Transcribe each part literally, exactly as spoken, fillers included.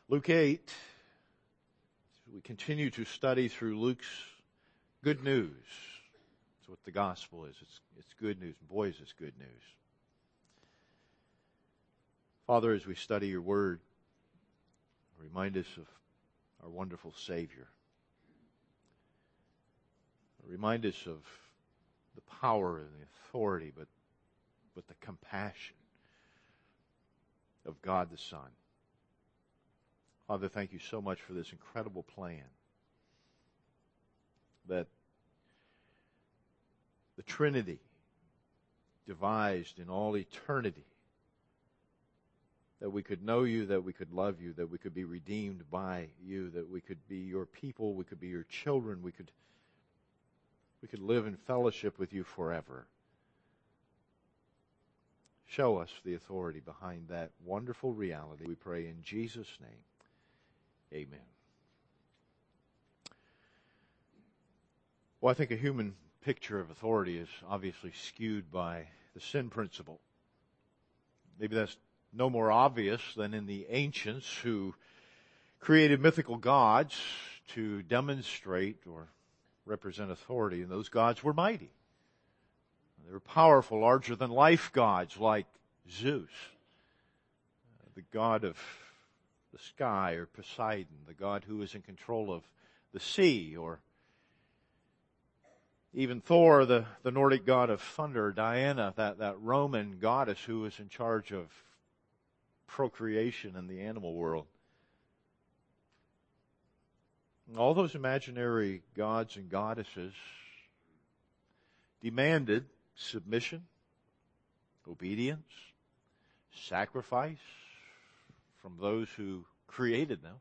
Luke eight, we continue to study through Luke's good news. That's what the gospel is. It's, it's good news. Boy, is this good news. Father, as we study your word, remind us of our wonderful Savior. Remind us of the power and the authority, but, but the compassion of God the Son. Father, thank you so much for this incredible plan that the Trinity devised in all eternity, that we could know you, that we could love you, that we could be redeemed by you, that we could be your people, we could be your children, we could, we could live in fellowship with you forever. Show us the authority behind that wonderful reality, we pray in Jesus' name. Amen. Well, I think a human picture of authority is obviously skewed by the sin principle. Maybe that's no more obvious than in the ancients who created mythical gods to demonstrate or represent authority, and those gods were mighty. They were powerful, larger than life gods like Zeus, the god of the sky, or Poseidon, the god who is in control of the sea, or even Thor, the, the Nordic god of thunder, Diana, that, that Roman goddess who was in charge of procreation in the animal world. All those imaginary gods and goddesses demanded submission, obedience, sacrifice from those who created them.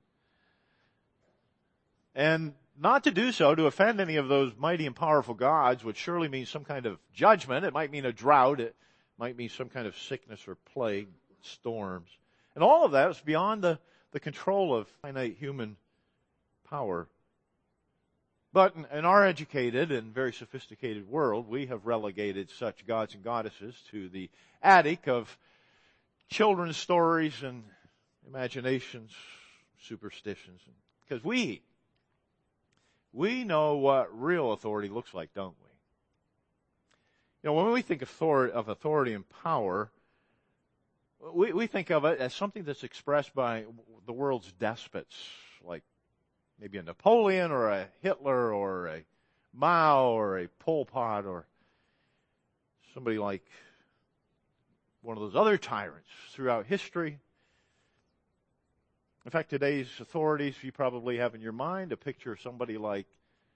And not to do so, to offend any of those mighty and powerful gods, would surely mean some kind of judgment. It might mean a drought. It might mean some kind of sickness or plague, storms. And all of that is beyond the, the control of finite human power. But in, in our educated and very sophisticated world, we have relegated such gods and goddesses to the attic of children's stories and imaginations, superstitions. Because we, we know what real authority looks like, don't we? You know, when we think of authority, of authority and power, we, we think of it as something that's expressed by the world's despots, like maybe a Napoleon or a Hitler or a Mao or a Pol Pot or somebody like one of those other tyrants throughout history. In fact, today's authorities, you probably have in your mind a picture of somebody like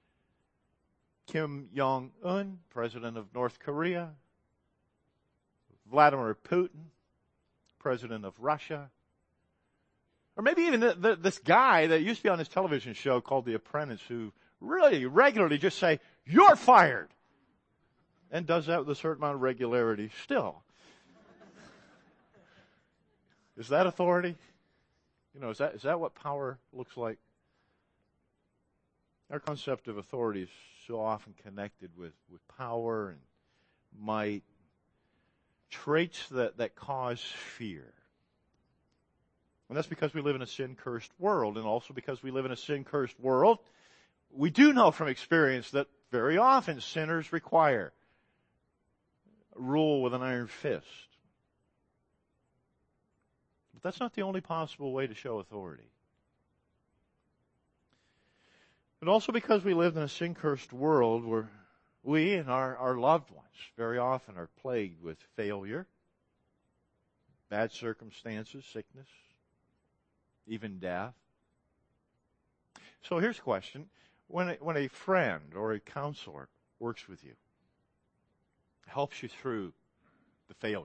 Kim Jong-un, president of North Korea, Vladimir Putin, president of Russia, or maybe even the, the, this guy that used to be on this television show called The Apprentice, who really regularly just say, "You're fired," and does that with a certain amount of regularity still. Is that authority? You know, is that, is that what power looks like? Our concept of authority is so often connected with, with power and might, traits that, that cause fear. And that's because we live in a sin-cursed world, and also because we live in a sin-cursed world, we do know from experience that very often sinners require rule with an iron fist. But that's not the only possible way to show authority. But also because we live in a sin-cursed world where we and our, our loved ones very often are plagued with failure, bad circumstances, sickness, even death. So here's a question. When a, when a friend or a counselor works with you, helps you through the failure,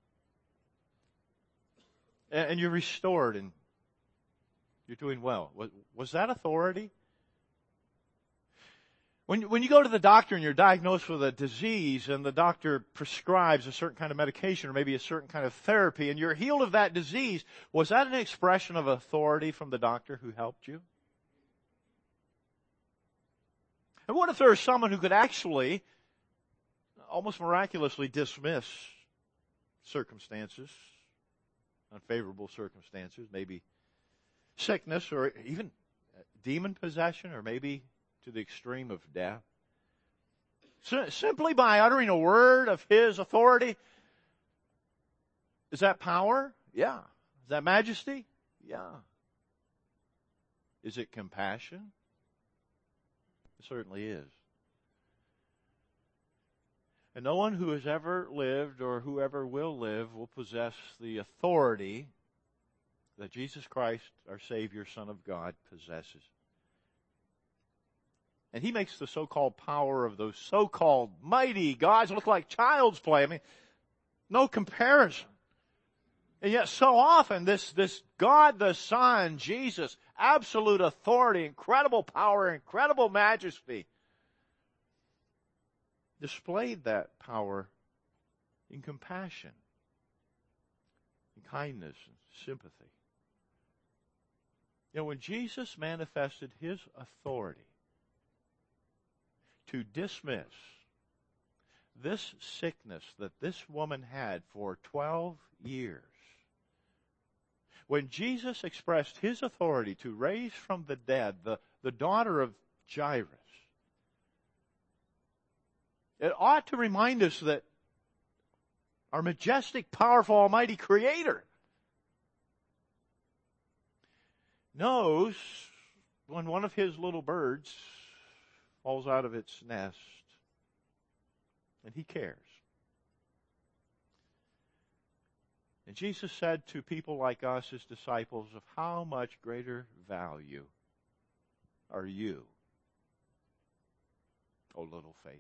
and you're restored and you're doing well, was, was that authority? When, when you go to the doctor and you're diagnosed with a disease and the doctor prescribes a certain kind of medication or maybe a certain kind of therapy and you're healed of that disease, was that an expression of authority from the doctor who helped you? And what if there was someone who could actually, almost miraculously, dismiss circumstances, unfavorable circumstances, maybe sickness or even demon possession, or maybe to the extreme of death. So, simply by uttering a word of His authority. Is that power? Yeah. Is that majesty? Yeah. Is it compassion? It certainly is. And no one who has ever lived or whoever will live will possess the authority that Jesus Christ, our Savior, Son of God, possesses. And He makes the so-called power of those so-called mighty gods look like child's play. I mean, no comparison. And yet so often this, this God the Son, Jesus, absolute authority, incredible power, incredible majesty, displayed that power in compassion, in kindness, and sympathy. You know, when Jesus manifested His authority to dismiss this sickness that this woman had for twelve years, when Jesus expressed His authority to raise from the dead the, the daughter of Jairus, it ought to remind us that our majestic, powerful, almighty Creator knows when one of His little birds falls out of its nest, and He cares. And Jesus said to people like us, His disciples, of how much greater value are you, O little faith?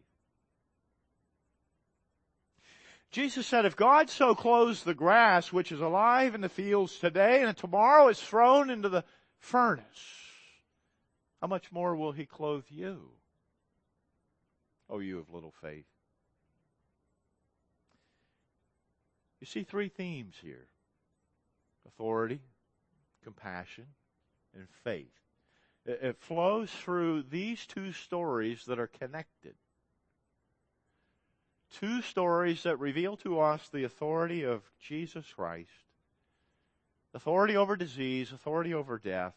Jesus said, if God so clothes the grass which is alive in the fields today and tomorrow is thrown into the furnace, how much more will He clothe you, O you of little faith? You see three themes here: authority, compassion, and faith. It flows through these two stories that are connected. Two stories that reveal to us the authority of Jesus Christ, authority over disease, authority over death,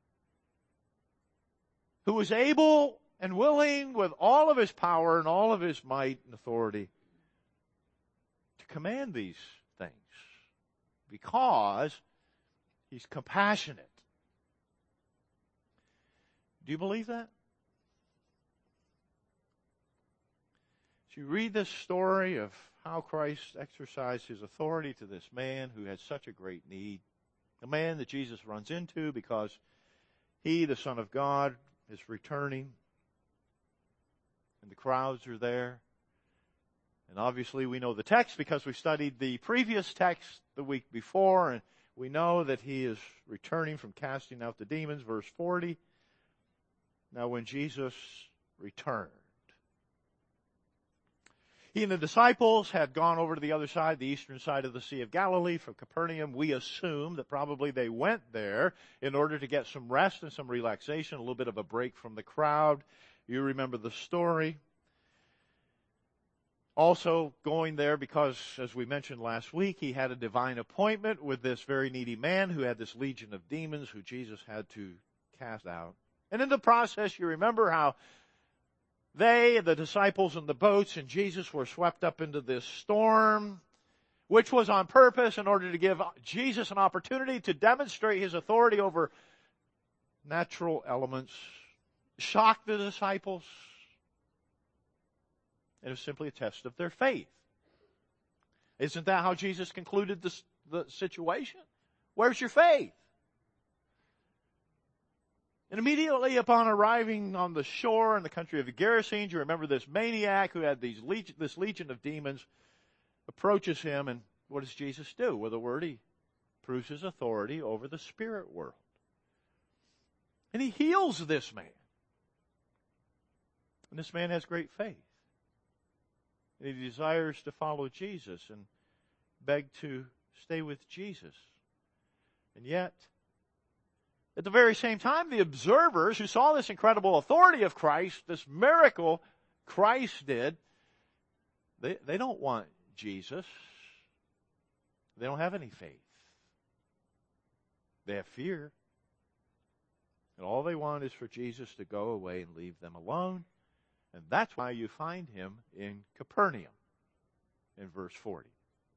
who was able and willing with all of His power and all of His might and authority to command these things because He's compassionate. Do you believe that? As you read this story of how Christ exercised His authority to this man who had such a great need, a man that Jesus runs into because He, the Son of God, is returning, and the crowds are there. And obviously we know the text because we studied the previous text the week before, and we know that He is returning from casting out the demons, verse forty. Now when Jesus returned, He and the disciples had gone over to the other side, the eastern side of the Sea of Galilee, from Capernaum. We assume that probably they went there in order to get some rest and some relaxation, a little bit of a break from the crowd. You remember the story. Also going there because, as we mentioned last week, He had a divine appointment with this very needy man who had this legion of demons who Jesus had to cast out. And in the process, you remember how they, the disciples in the boats, and Jesus were swept up into this storm, which was on purpose in order to give Jesus an opportunity to demonstrate His authority over natural elements, shock the disciples. It was simply a test of their faith. Isn't that how Jesus concluded this, the situation? Where's your faith? And immediately upon arriving on the shore in the country of the Gerasenes, you remember this maniac who had these legion, this legion of demons approaches Him, and what does Jesus do? With a word, He proves His authority over the spirit world. And He heals this man. And this man has great faith. And he desires to follow Jesus and beg to stay with Jesus. And yet, at the very same time, the observers who saw this incredible authority of Christ, this miracle Christ did, they, they don't want Jesus. They don't have any faith. They have fear. And all they want is for Jesus to go away and leave them alone. And that's why you find him in Capernaum in verse forty.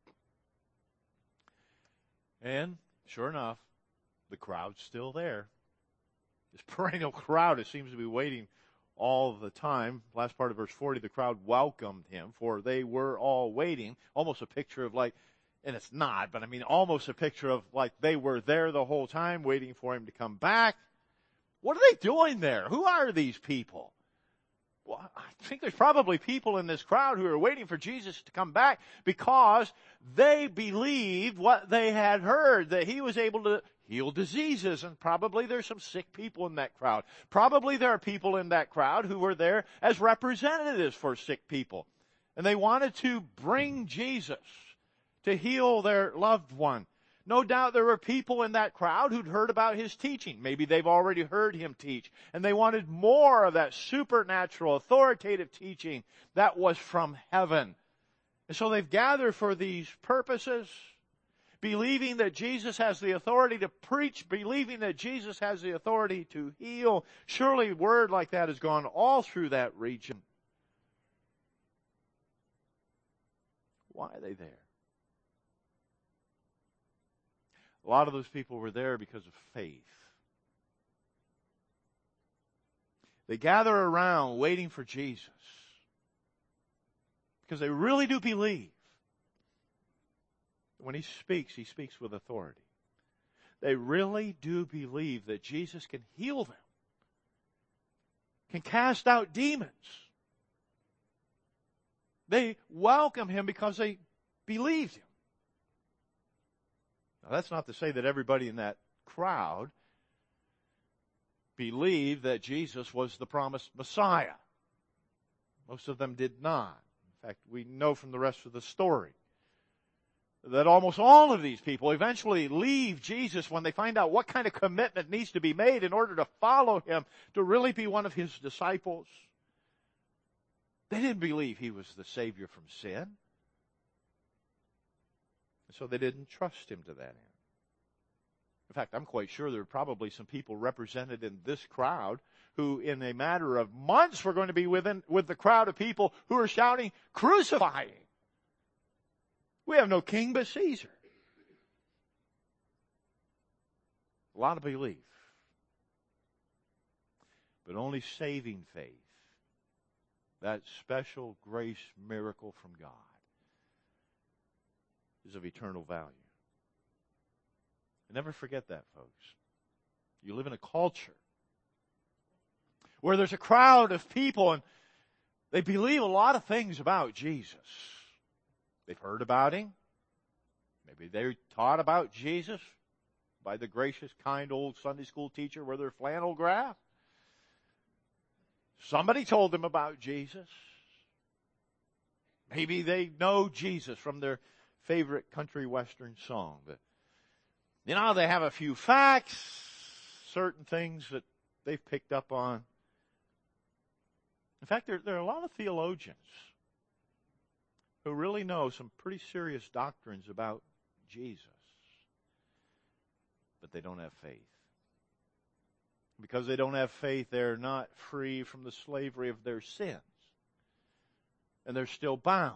And sure enough, the crowd's still there. This perennial crowd, it seems to be waiting all the time. Last part of verse forty, the crowd welcomed him, for they were all waiting. Almost a picture of like, and it's not, but I mean almost a picture of like they were there the whole time waiting for him to come back. What are they doing there? Who are these people? Well, I think there's probably people in this crowd who are waiting for Jesus to come back because they believed what they had heard, that he was able to heal diseases, and probably there's some sick people in that crowd. Probably there are people in that crowd who were there as representatives for sick people. And they wanted to bring Jesus to heal their loved one. No doubt there were people in that crowd who'd heard about his teaching. Maybe they've already heard him teach. And they wanted more of that supernatural, authoritative teaching that was from heaven. And so they've gathered for these purposes, believing that Jesus has the authority to preach, believing that Jesus has the authority to heal. Surely word like that has gone all through that region. Why are they there? A lot of those people were there because of faith. They gather around waiting for Jesus because they really do believe when he speaks, he speaks with authority. They really do believe that Jesus can heal them, can cast out demons. They welcome him because they believed him. Now, that's not to say that everybody in that crowd believed that Jesus was the promised Messiah. Most of them did not. In fact, we know from the rest of the story that almost all of these people eventually leave Jesus when they find out what kind of commitment needs to be made in order to follow him, to really be one of his disciples. They didn't believe he was the Savior from sin. So they didn't trust him to that end. In fact, I'm quite sure there are probably some people represented in this crowd who in a matter of months were going to be within, with the crowd of people who are shouting, "Crucify him! We have no king but Caesar." A lot of belief. But only saving faith, that special grace miracle from God, is of eternal value. And never forget that, folks. You live in a culture where there's a crowd of people and they believe a lot of things about Jesus. They've heard about him. Maybe they taught about Jesus by the gracious, kind old Sunday school teacher with their flannel graph. Somebody told them about Jesus. Maybe they know Jesus from their favorite country western song. But, you know, they have a few facts, certain things that they've picked up on. In fact, there, there are a lot of theologians who really know some pretty serious doctrines about Jesus, but they don't have faith. Because they don't have faith, they're not free from the slavery of their sins. And they're still bound.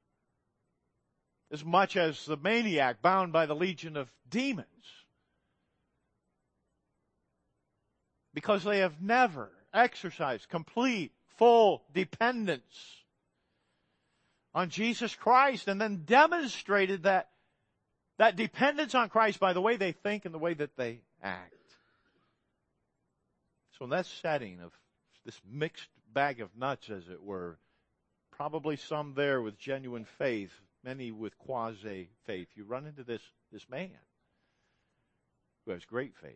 As much as the maniac bound by the legion of demons. Because they have never exercised complete, full dependence on Jesus Christ and then demonstrated that, that dependence on Christ by the way they think and the way that they act. So in that setting of this mixed bag of nuts, as it were, probably some there with genuine faith, many with quasi-faith, you run into this, this man who has great faith.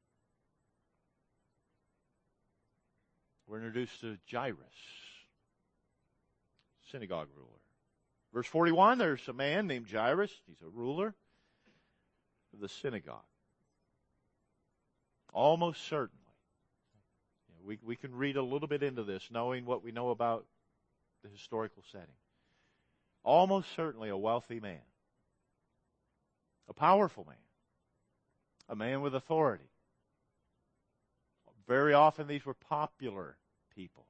We're introduced to Jairus, synagogue ruler. Verse forty-one, there's a man named Jairus. He's a ruler of the synagogue. Almost certainly. We, we can read a little bit into this, knowing what we know about the historical setting. Almost certainly a wealthy man. A powerful man. A man with authority. Very often these were popular people.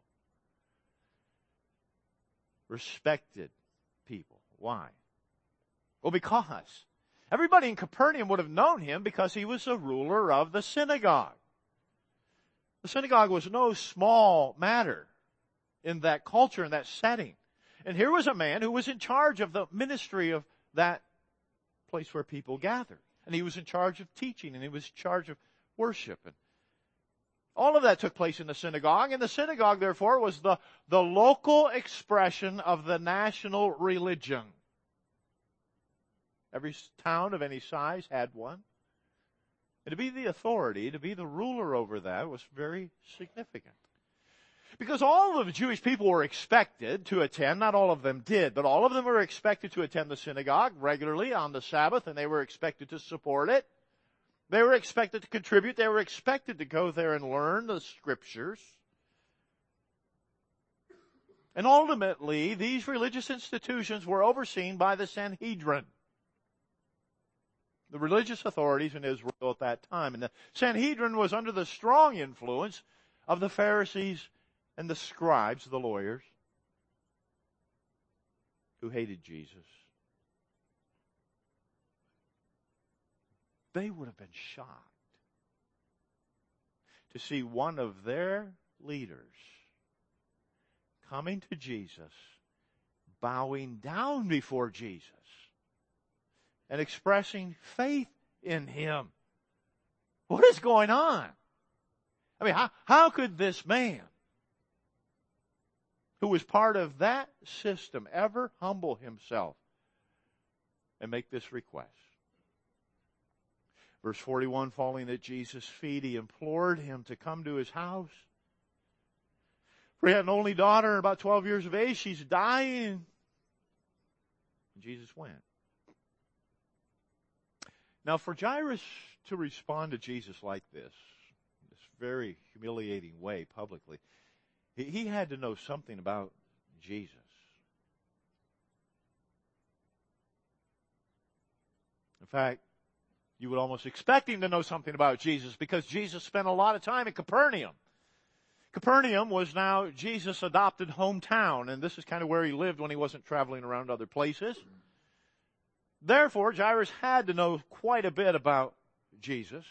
Respected people. Why? Well, because everybody in Capernaum would have known him because he was a ruler of the synagogue. The synagogue was no small matter in that culture, in that setting. And here was a man who was in charge of the ministry of that place where people gathered. And he was in charge of teaching, and he was in charge of worship. And all of that took place in the synagogue, and the synagogue, therefore, was the, the local expression of the national religion. Every town of any size had one. And to be the authority, to be the ruler over that was very significant. Because all of the Jewish people were expected to attend, not all of them did, but all of them were expected to attend the synagogue regularly on the Sabbath, and they were expected to support it. They were expected to contribute. They were expected to go there and learn the Scriptures. And ultimately, these religious institutions were overseen by the Sanhedrin, the religious authorities in Israel at that time. And the Sanhedrin was under the strong influence of the Pharisees and the scribes, the lawyers, who hated Jesus. They would have been shocked to see one of their leaders coming to Jesus, bowing down before Jesus, and expressing faith in him. What is going on? I mean, how, how could this man, who was part of that system, ever humble himself and make this request? Verse forty-one, falling at Jesus' feet, he implored him to come to his house. For he had an only daughter, about twelve years of age. She's dying. And Jesus went. Now, for Jairus to respond to Jesus like this, this very humiliating way publicly, he, he had to know something about Jesus. In fact, you would almost expect him to know something about Jesus because Jesus spent a lot of time in Capernaum. Capernaum was now Jesus' adopted hometown, and this is kind of where he lived when he wasn't traveling around other places. Therefore, Jairus had to know quite a bit about Jesus.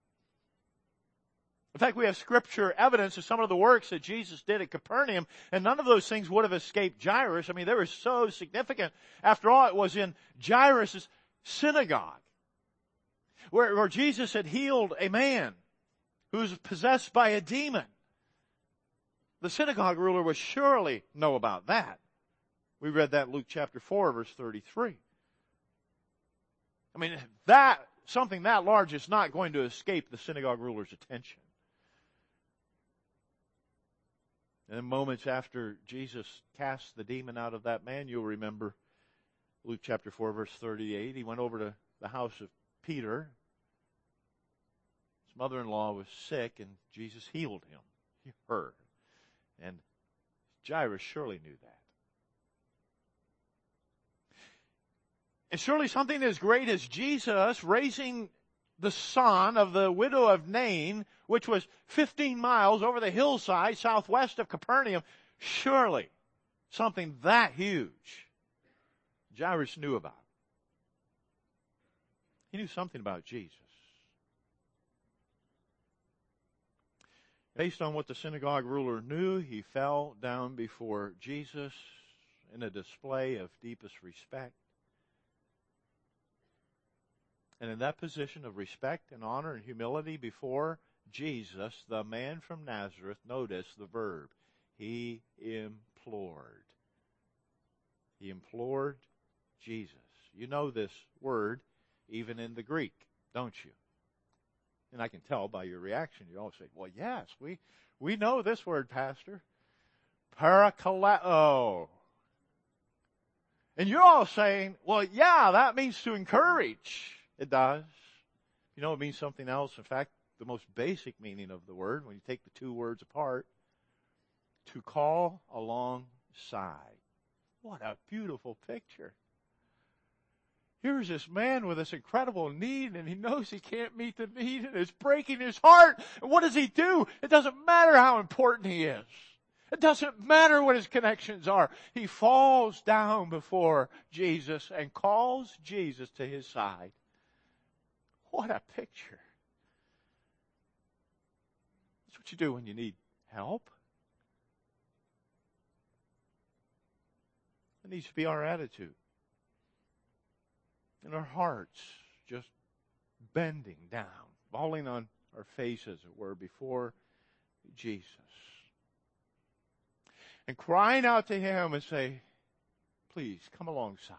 In fact, we have scripture evidence of some of the works that Jesus did at Capernaum, and none of those things would have escaped Jairus. I mean, they were so significant. After all, it was in Jairus' synagogue where, where Jesus had healed a man who was possessed by a demon. The synagogue ruler would surely know about that. We read that in Luke chapter four, verse thirty-three. I mean, that, something that large is not going to escape the synagogue ruler's attention. And then moments after Jesus cast the demon out of that man, you'll remember Luke chapter four, verse thirty-eight. He went over to the house of Peter. His mother-in-law was sick, and Jesus healed him. He heard. And Jairus surely knew that. And surely something as great as Jesus raising the son of the widow of Nain, which was fifteen miles over the hillside southwest of Capernaum, surely something that huge Jairus knew about. He knew something about Jesus. Based on what the synagogue ruler knew, he fell down before Jesus in a display of deepest respect. And in that position of respect and honor and humility before Jesus, the man from Nazareth, notice the verb, he implored. He implored Jesus. You know this word even in the Greek, don't you? And I can tell by your reaction. You all say, well, yes, we, we know this word, Pastor. Parakaleo. And you're all saying, well, yeah, that means to encourage. It does. You know, it means something else. In fact, the most basic meaning of the word, when you take the two words apart, to call alongside. What a beautiful picture. Here's this man with this incredible need, and he knows he can't meet the need, and it's breaking his heart. And what does he do? It doesn't matter how important he is. It doesn't matter what his connections are. He falls down before Jesus and calls Jesus to his side. What a picture. That's what you do when you need help. It needs to be our attitude. And our hearts just bending down, falling on our face, as it were, before Jesus. And crying out to him and say, please come alongside.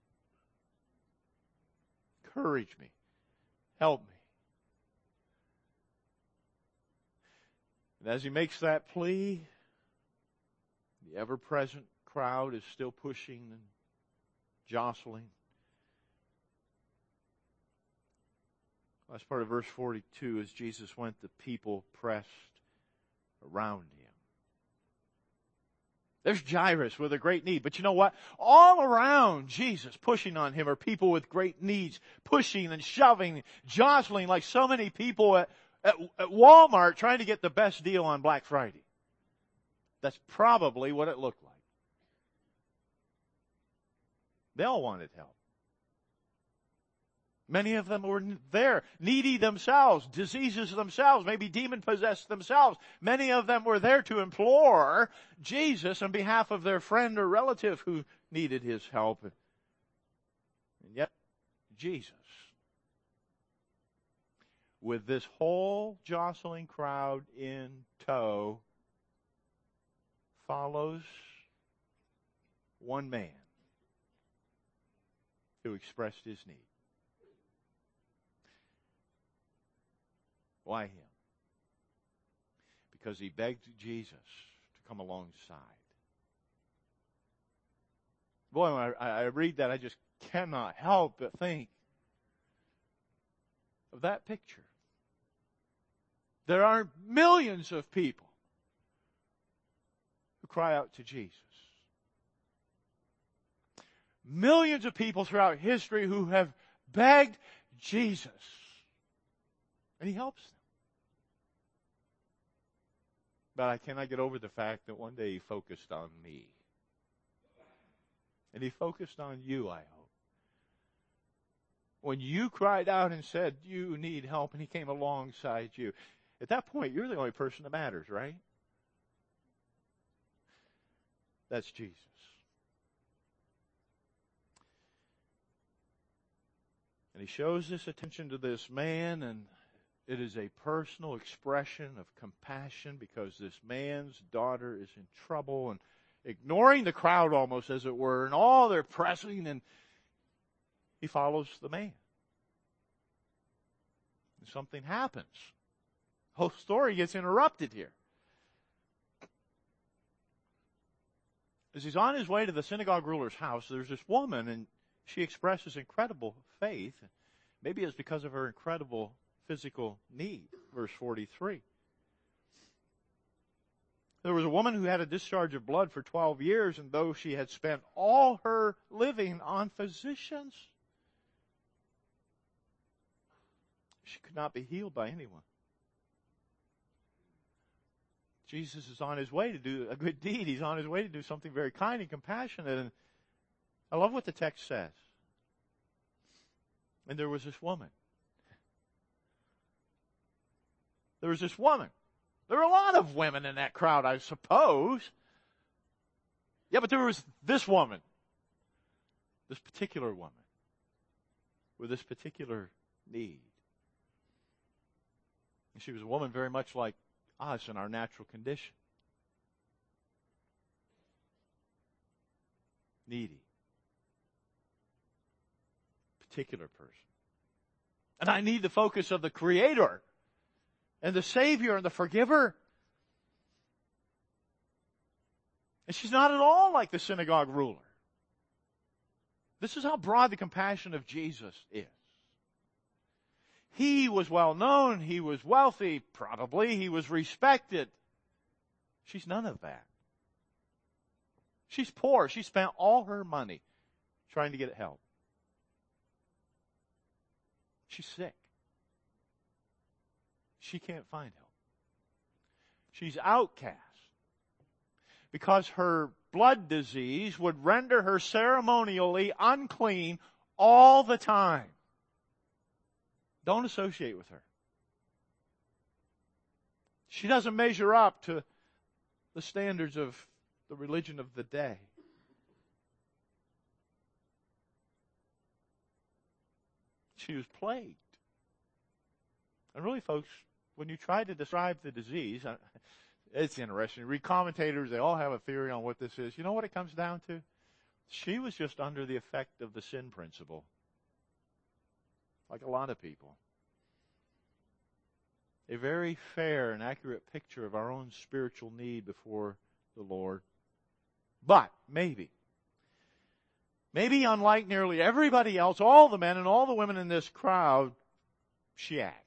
Encourage me. Help me. And as he makes that plea, the ever-present crowd is still pushing and jostling. Last part of verse forty-two, as Jesus went, the people pressed around him. There's Jairus with a great need. But you know what? All around Jesus pushing on him are people with great needs, pushing and shoving, jostling like so many people at, at, at Walmart trying to get the best deal on Black Friday. That's probably what it looked like. They all wanted help. Many of them were there, needy themselves, diseases themselves, maybe demon-possessed themselves. Many of them were there to implore Jesus on behalf of their friend or relative who needed his help. And yet, Jesus, with this whole jostling crowd in tow, follows one man who expressed his need. Why him? Because he begged Jesus to come alongside. Boy, when I, I read that, I just cannot help but think of that picture. There are millions of people who cry out to Jesus. Millions of people throughout history who have begged Jesus. And he helps them. But I cannot get over the fact that one day he focused on me. And he focused on you, I hope. When you cried out and said, you need help, and he came alongside you. At that point, you're the only person that matters, right? That's Jesus. And he shows this attention to this man, and it is a personal expression of compassion because this man's daughter is in trouble and ignoring the crowd almost, as it were, and all they're pressing, and he follows the man. And something happens. The whole story gets interrupted here. As he's on his way to the synagogue ruler's house, there's this woman, and she expresses incredible faith. Maybe it's because of her incredible physical need. Verse forty-three. There was a woman who had a discharge of blood for twelve years, and though she had spent all her living on physicians, she could not be healed by anyone. Jesus is on his way to do a good deed. He's on his way to do something very kind and compassionate. And I love what the text says. And there was this woman. There was this woman. There were a lot of women in that crowd, I suppose. Yeah, but there was this woman. This particular woman. With this particular need. And she was a woman very much like us in our natural condition. Needy. Particular person. And I need the focus of the Creator and the Savior and the Forgiver. And she's not at all like the synagogue ruler. This is how broad the compassion of Jesus is. He was well known. He was wealthy, probably. He was respected. She's none of that. She's poor. She spent all her money trying to get help. She's sick. She can't find help. She's outcast because her blood disease would render her ceremonially unclean all the time. Don't associate with her. She doesn't measure up to the standards of the religion of the day. She was plagued. And really, folks, when you try to describe the disease, it's interesting. Read commentators, they all have a theory on what this is. You know what it comes down to? She was just under the effect of the sin principle. Like a lot of people. A very fair and accurate picture of our own spiritual need before the Lord. But, maybe, maybe unlike nearly everybody else, all the men and all the women in this crowd, she acts.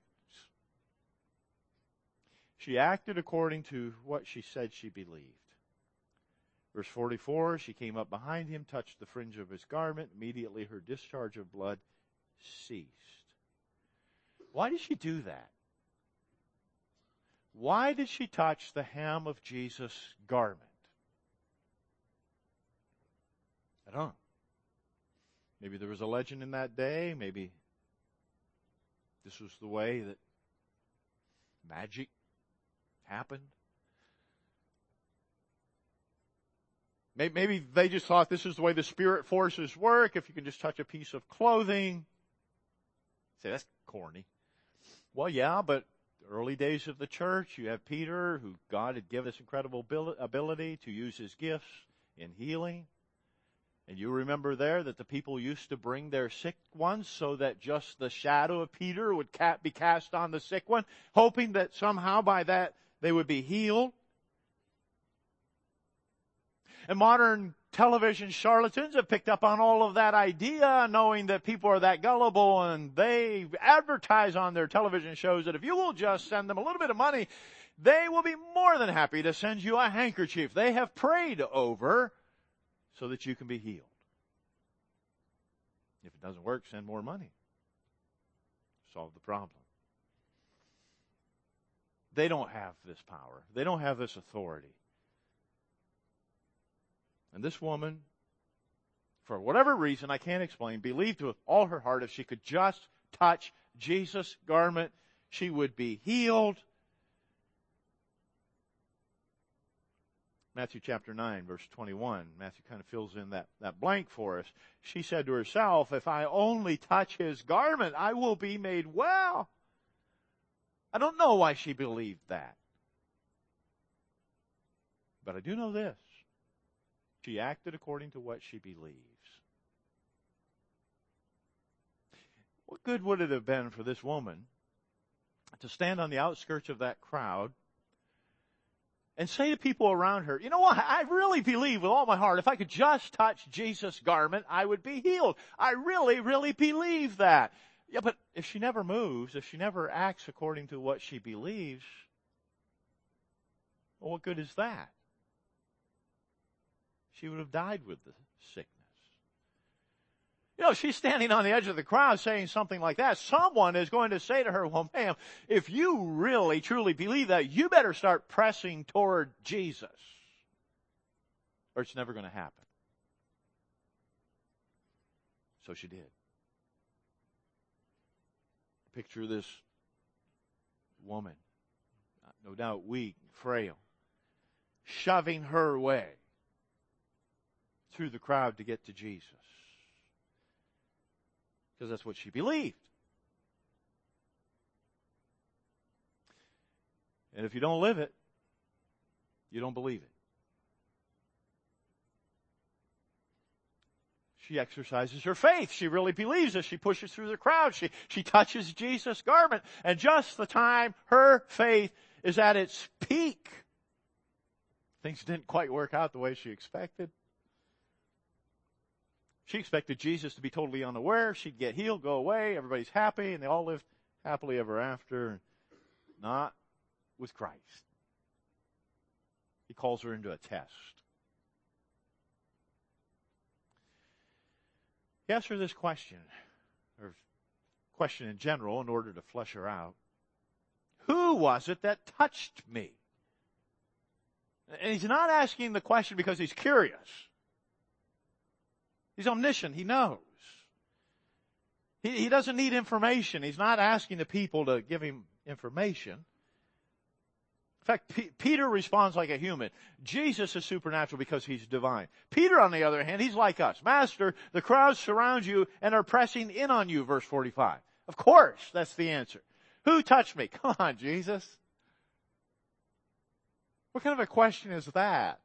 She acted according to what she said she believed. Verse forty-four, she came up behind him, touched the fringe of his garment. Immediately her discharge of blood ceased. Why did she do that? Why did she touch the hem of Jesus' garment? I don't know. Maybe there was a legend in that day. Maybe this was the way that magic happened. Maybe they just thought this is the way the spirit forces work. If you can just touch a piece of clothing. Say, that's corny. Well, yeah, but early days of the church, you have Peter, who God had given this incredible ability to use his gifts in healing. And you remember there that the people used to bring their sick ones so that just the shadow of Peter would be cast on the sick one, hoping that somehow by that they would be healed. And modern television charlatans have picked up on all of that idea, knowing that people are that gullible, and they advertise on their television shows that if you will just send them a little bit of money, they will be more than happy to send you a handkerchief they have prayed over so that you can be healed. If it doesn't work, send more money. Solve the problem. They don't have this power. They don't have this authority. And this woman, for whatever reason I can't explain, believed with all her heart if she could just touch Jesus' garment, she would be healed. Matthew chapter nine, verse twenty-one. Matthew kind of fills in that, that blank for us. She said to herself, if I only touch his garment, I will be made well. I don't know why she believed that. But I do know this. She acted according to what she believes. What good would it have been for this woman to stand on the outskirts of that crowd and say to people around her, you know what, I really believe with all my heart, if I could just touch Jesus' garment, I would be healed. I really, really believe that. Yeah, but if she never moves, if she never acts according to what she believes, well, what good is that? She would have died with the sickness. You know, she's standing on the edge of the crowd saying something like that. Someone is going to say to her, well, ma'am, if you really, truly believe that, you better start pressing toward Jesus, or it's never going to happen. So she did. Picture this woman, no doubt weak, frail, shoving her way through the crowd to get to Jesus. Because that's what she believed. And if you don't live it, you don't believe it. She exercises her faith. She really believes it. She pushes through the crowd. She, she touches Jesus' garment. And just the time her faith is at its peak, things didn't quite work out the way she expected. She expected Jesus to be totally unaware. She'd get healed, go away, everybody's happy, and they all lived happily ever after. Not with Christ. He calls her into a test. He asks her this question, or question in general in order to flesh her out. Who was it that touched me? And he's not asking the question because he's curious. He's omniscient. He knows. He, he doesn't need information. He's not asking the people to give him information. In fact, P- Peter responds like a human. Jesus is supernatural because he's divine. Peter, on the other hand, he's like us. Master, the crowds surround you and are pressing in on you, verse forty-five. Of course, that's the answer. Who touched me? Come on, Jesus. What kind of a question is that?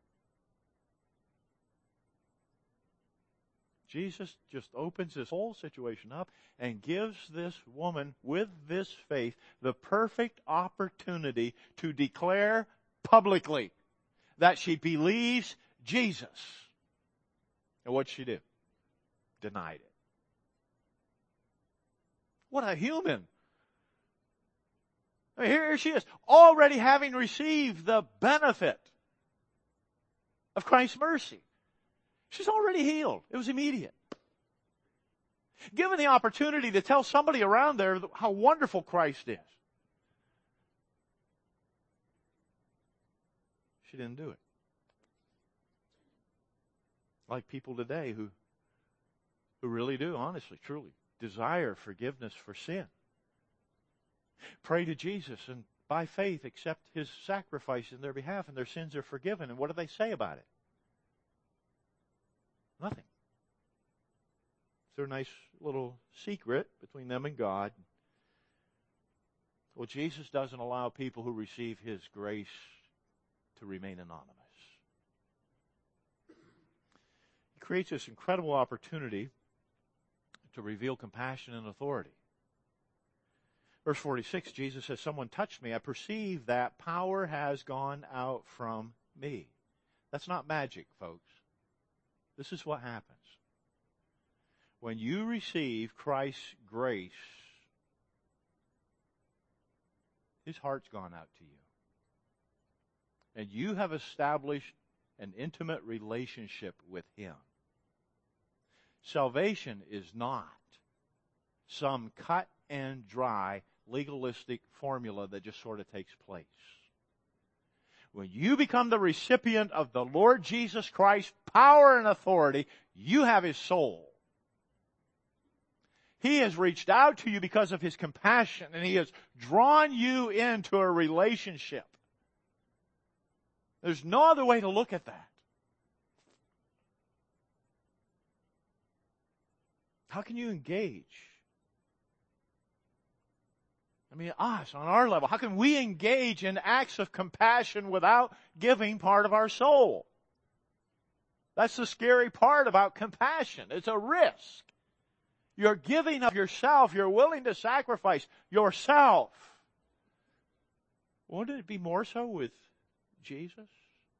Jesus just opens this whole situation up and gives this woman with this faith the perfect opportunity to declare publicly that she believes Jesus. And what'd she do? Denied it. What a human. I mean, here she is, already having received the benefit of Christ's mercy. She's already healed. It was immediate. Given the opportunity to tell somebody around there how wonderful Christ is, she didn't do it. Like people today who, who really do, honestly, truly, desire forgiveness for sin. Pray to Jesus and by faith accept His sacrifice in their behalf and their sins are forgiven. And what do they say about it? Nothing. It's their nice little secret between them and God. Well, Jesus doesn't allow people who receive His grace to remain anonymous. He creates this incredible opportunity to reveal compassion and authority. Verse forty-six, Jesus says, someone touched me. I perceive that power has gone out from me. That's not magic, folks. This is what happens. When you receive Christ's grace, His heart's gone out to you. And you have established an intimate relationship with Him. Salvation is not some cut and dry legalistic formula that just sort of takes place. When you become the recipient of the Lord Jesus Christ's power and authority, you have His soul. He has reached out to you because of His compassion, and He has drawn you into a relationship. There's no other way to look at that. How can you engage? I mean, us, on our level, how can we engage in acts of compassion without giving part of our soul? That's the scary part about compassion. It's a risk. You're giving of yourself. You're willing to sacrifice yourself. Wouldn't it be more so with Jesus?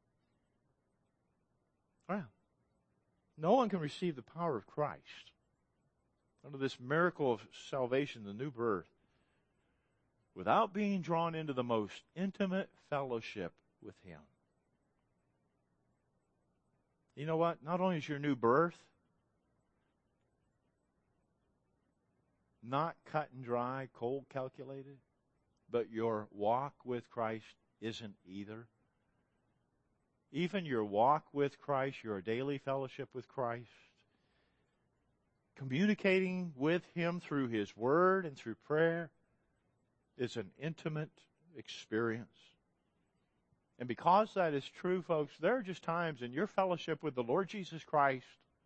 Well, no one can receive the power of Christ under this miracle of salvation, the new birth, without being drawn into the most intimate fellowship with Him. You know what? Not only is your new birth not cut and dry, cold calculated, but your walk with Christ isn't either. Even your walk with Christ, your daily fellowship with Christ, communicating with Him through His Word and through prayer, is an intimate experience. And because that is true, folks, there are just times in your fellowship with the Lord Jesus Christ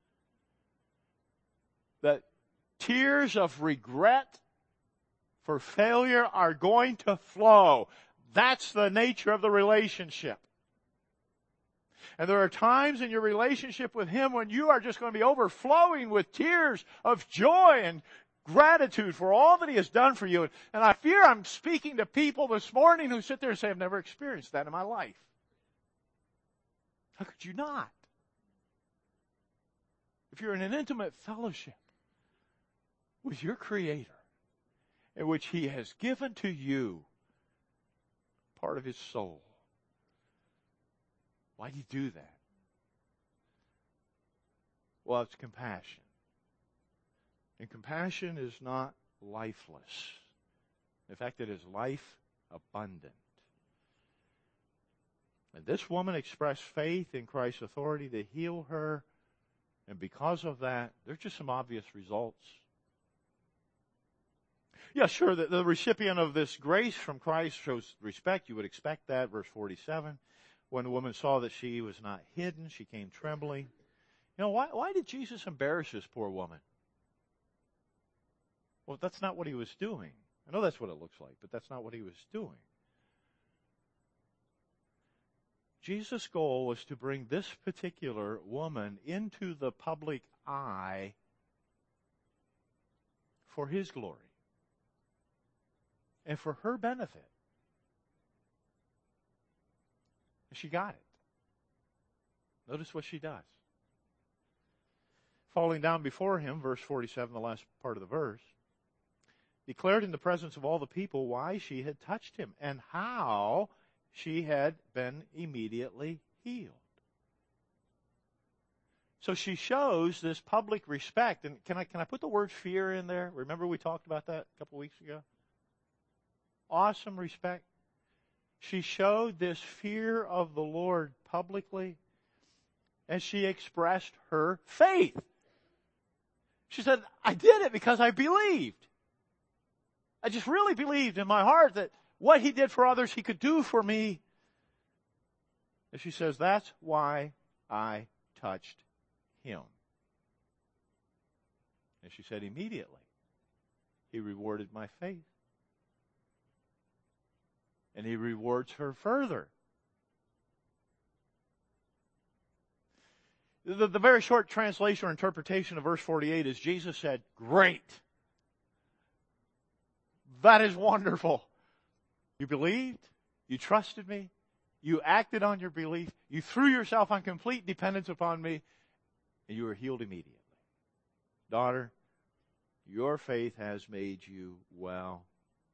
that tears of regret for failure are going to flow. That's the nature of the relationship. And there are times in your relationship with Him when you are just going to be overflowing with tears of joy and gratitude for all that He has done for you. And I fear I'm speaking to people this morning who sit there and say, I've never experienced that in my life. How could you not? If you're in an intimate fellowship with your Creator, in which He has given to you part of His soul, why do you do that? Well, it's compassion. And compassion is not lifeless. In fact, it is life abundant. And this woman expressed faith in Christ's authority to heal her, and because of that, there's just some obvious results. Yeah, sure, the, the recipient of this grace from Christ shows respect. You would expect that. Verse forty-seven, when the woman saw that she was not hidden, she came trembling. You know, why, why did Jesus embarrass this poor woman? Well, that's not what he was doing. I know that's what it looks like, but that's not what he was doing. Jesus' goal was to bring this particular woman into the public eye for his glory and for her benefit. And she got it. Notice what she does. Falling down before him, verse forty-seven, the last part of the verse, declared in the presence of all the people why she had touched him and how she had been immediately healed. So she shows this public respect. And can I, can I put the word fear in there? Remember we talked about that a couple weeks ago? Awesome respect. She showed this fear of the Lord publicly as she expressed her faith. She said, I did it because I believed. I just really believed in my heart that what he did for others, he could do for me. And she says, that's why I touched him. And she said, immediately, he rewarded my faith. And he rewards her further. The, the very short translation or interpretation of verse forty-eight is Jesus said, great. That is wonderful. You believed. You trusted me. You acted on your belief. You threw yourself on complete dependence upon me. And you were healed immediately. Daughter, your faith has made you well.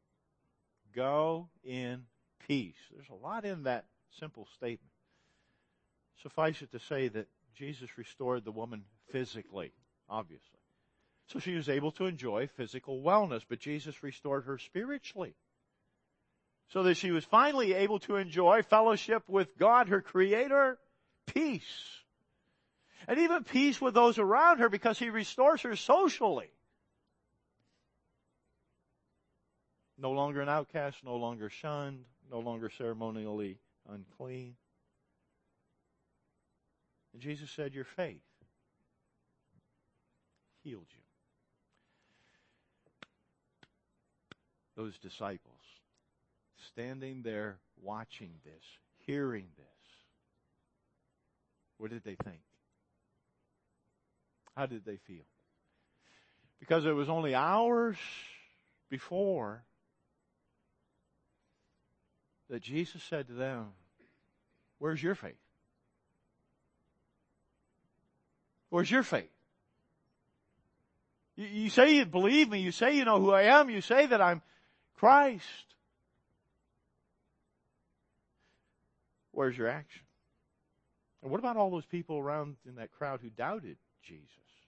Go in peace. There's a lot in that simple statement. Suffice it to say that Jesus restored the woman physically, obviously. So she was able to enjoy physical wellness, but Jesus restored her spiritually. So that she was finally able to enjoy fellowship with God, her Creator, peace. And even peace with those around her because he restores her socially. No longer an outcast, no longer shunned, no longer ceremonially unclean. And Jesus said, your faith healed you. Those disciples, standing there watching this, hearing this, what did they think? How did they feel? Because it was only hours before that Jesus said to them, where's your faith? Where's your faith? You, you say you believe me. You say you know who I am. You say that I'm Christ. Where's your action? And what about all those people around in that crowd who doubted Jesus?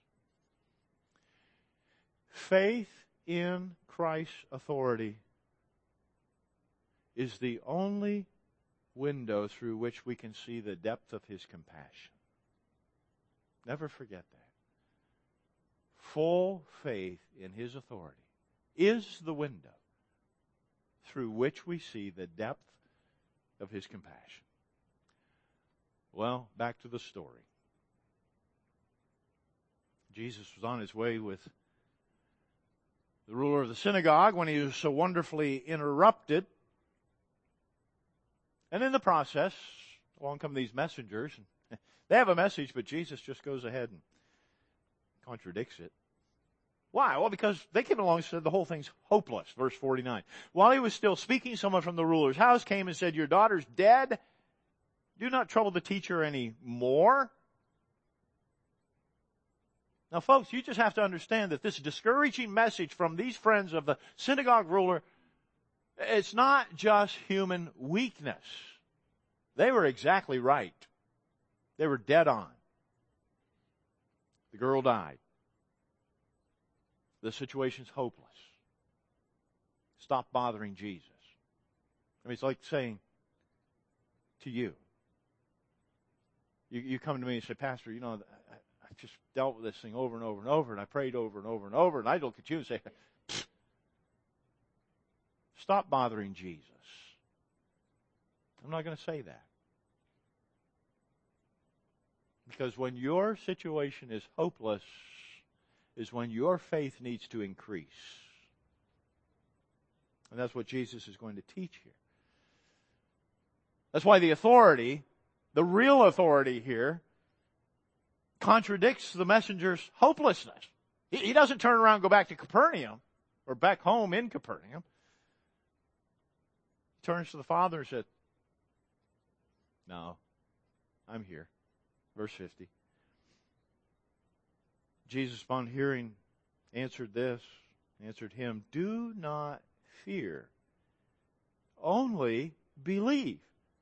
Faith in Christ's authority is the only window through which we can see the depth of his compassion. Never forget that. Full faith in his authority is the window through which we see the depth of his compassion. Well, back to the story. Jesus was on his way with the ruler of the synagogue when he was so wonderfully interrupted. And in the process, along come these messengers. And they have a message, but Jesus just goes ahead and contradicts it. Why? Well, because they came along and said the whole thing's hopeless. Verse forty-nine. While he was still speaking, someone from the ruler's house came and said, your daughter's dead. Do not trouble the teacher any more. Now, folks, you just have to understand that this discouraging message from these friends of the synagogue ruler, it's not just human weakness. They were exactly right. They were dead on. The girl died. The situation's hopeless. stop bothering Jesus. I mean, it's like saying to you, you, you come to me and say, Pastor, you know, I, I just dealt with this thing over and over and over, and I prayed over and over and over, and I look at you and say, stop bothering Jesus. I'm not going to say that. Because when your situation is hopeless, is when your faith needs to increase. And that's what Jesus is going to teach here. That's why the authority, the real authority here, contradicts the messenger's hopelessness. He, he doesn't turn around and go back to Capernaum, or back home in Capernaum. He turns to the Father and said, no, I'm here. Verse fifty. Jesus, upon hearing, answered this, answered him, do not fear, only believe.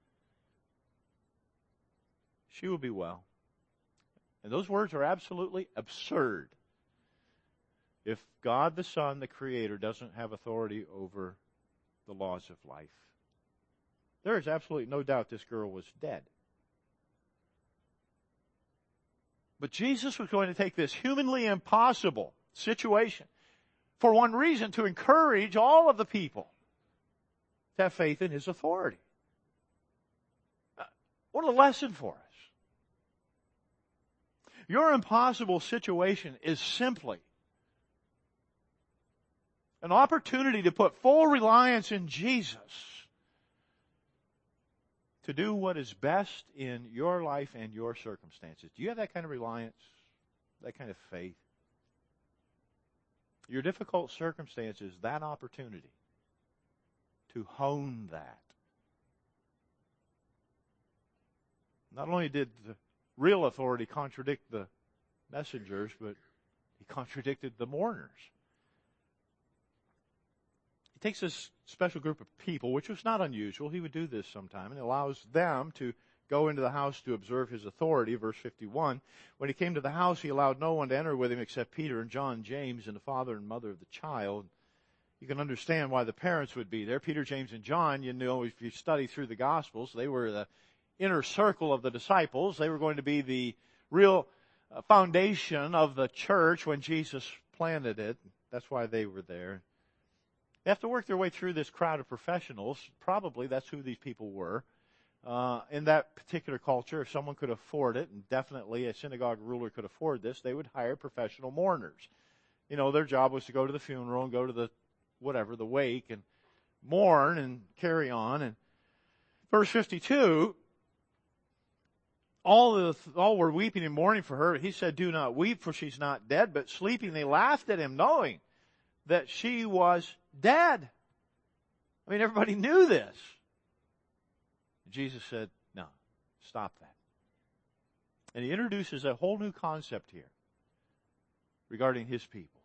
She will be well. And those words are absolutely absurd. If God the Son, the Creator, doesn't have authority over the laws of life, there is absolutely no doubt this girl was dead. But Jesus was going to take this humanly impossible situation for one reason, to encourage all of the people to have faith in His authority. What a lesson for us. Your impossible situation is simply an opportunity to put full reliance in Jesus to do what is best in your life and your circumstances. Do you have that kind of reliance? That kind of faith? Your difficult circumstances, that opportunity to hone that. Not only did the real authority contradict the messengers, but he contradicted the mourners. He takes this special group of people, which was not unusual. He would do this sometime, and allows them to go into the house to observe his authority. Verse fifty-one, when he came to the house, he allowed no one to enter with him except Peter and John, James, and the father and mother of the child. You can understand why the parents would be there. Peter, James, and John, you know, if you study through the Gospels, they were the inner circle of the disciples. They were going to be the real foundation of the church when Jesus planted it. That's why they were there. They have to work their way through this crowd of professionals. Probably that's who these people were. Uh, in that particular culture, if someone could afford it, and definitely a synagogue ruler could afford this, they would hire professional mourners. You know, their job was to go to the funeral and go to the, whatever, the wake, and mourn and carry on. And verse fifty-two, all the, all were weeping and mourning for her. He said, do not weep, for she's not dead, but sleeping. They laughed at him, knowing that she was dead. I mean, everybody knew this. Jesus said, no, stop that. And he introduces a whole new concept here regarding his people.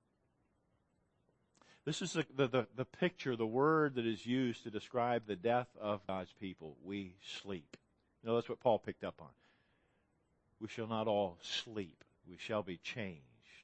This is the, the, the, the picture, the word that is used to describe the death of God's people. We sleep. You know, that's what Paul picked up on. We shall not all sleep. We shall be changed.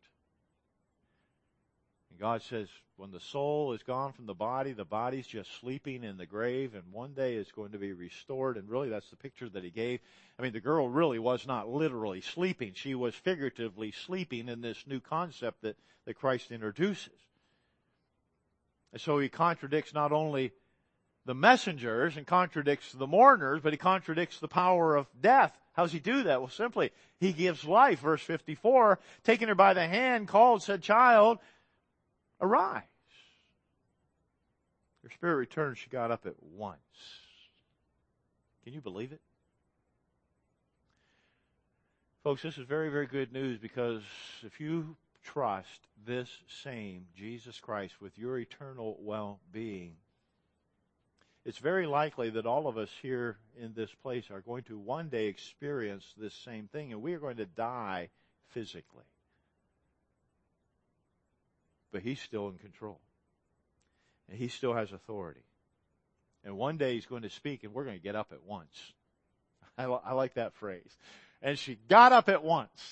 And God says, when the soul is gone from the body, the body's just sleeping in the grave, and one day it's going to be restored. And really, that's the picture that he gave. I mean, the girl really was not literally sleeping. She was figuratively sleeping in this new concept that, that Christ introduces. And so he contradicts not only the messengers and contradicts the mourners, but he contradicts the power of death. How does he do that? Well, simply, he gives life. Verse fifty-four, taking her by the hand, called, said, child, arise. Her spirit returned. She got up at once. Can you believe it? Folks, this is very, very good news, because if you trust this same Jesus Christ with your eternal well-being, it's very likely that all of us here in this place are going to one day experience this same thing, and we are going to die physically. But he's still in control. And he still has authority. And one day he's going to speak, and we're going to get up at once. I, li- I like that phrase. And she got up at once.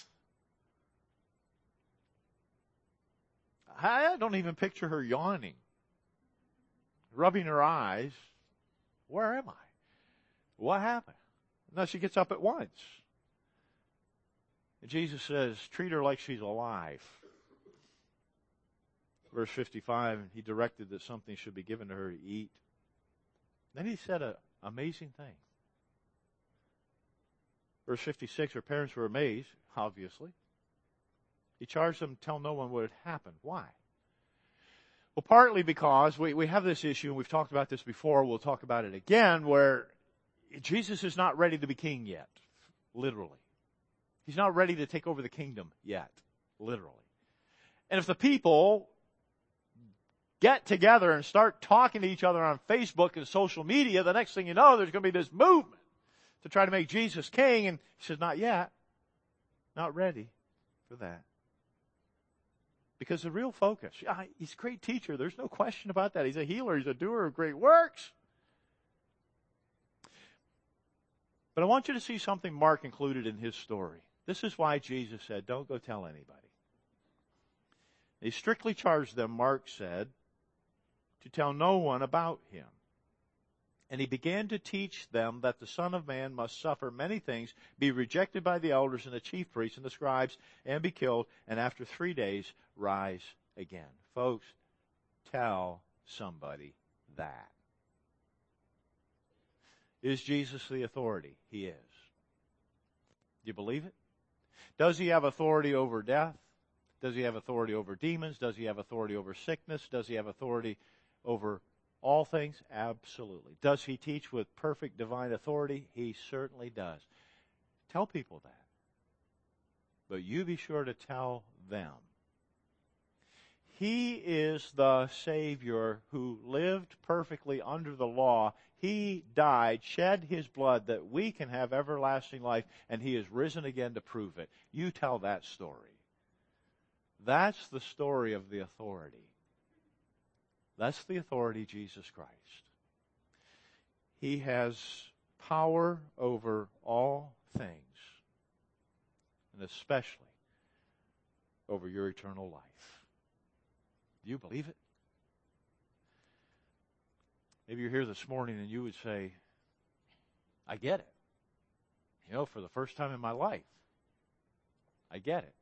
I don't even picture her yawning. rubbing her eyes. Where am I? What happened? Now she gets up at once. And Jesus says, treat her like she's alive. Verse fifty-five, he directed that something should be given to her to eat. Then he said an amazing thing. Verse fifty-six, her parents were amazed, obviously. He charged them to tell no one what had happened. Why? Well, partly because we, we have this issue, and we've talked about this before, we'll talk about it again, where Jesus is not ready to be king yet, literally. He's not ready to take over the kingdom yet, literally. And if the people get together and start talking to each other on Facebook and social media, the next thing you know, there's going to be this movement to try to make Jesus king, and he says, not yet, not ready for that. Because the real focus, yeah, he's a great teacher. There's no question about that. He's a healer. He's a doer of great works. But I want you to see something Mark included in his story. This is why Jesus said, don't go tell anybody. He strictly charged them, Mark said, to tell no one about him. And he began to teach them that the Son of Man must suffer many things, be rejected by the elders and the chief priests and the scribes, and be killed, and after three days rise again. Folks, tell somebody that. Is Jesus the authority? He is. Do you believe it? Does he have authority over death? Does he have authority over demons? Does he have authority over sickness? Does he have authority over all things? Absolutely. Does he teach with perfect divine authority? He certainly does. Tell people that. But you be sure to tell them. He is the Savior who lived perfectly under the law. He died, shed his blood that we can have everlasting life, and he is risen again to prove it. You tell that story. That's the story of the authority. That's the authority of Jesus Christ. He has power over all things, and especially over your eternal life. Do you believe it? Maybe you're here this morning and you would say, I get it. You know, for the first time in my life, I get it.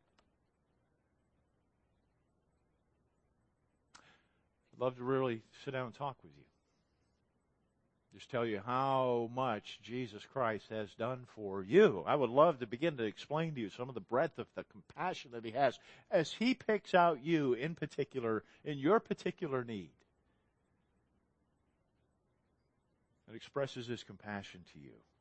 I'd love to really sit down and talk with you. Just tell you how much Jesus Christ has done for you. I would love to begin to explain to you some of the breadth of the compassion that he has as he picks out you in particular, in your particular need, and expresses his compassion to you.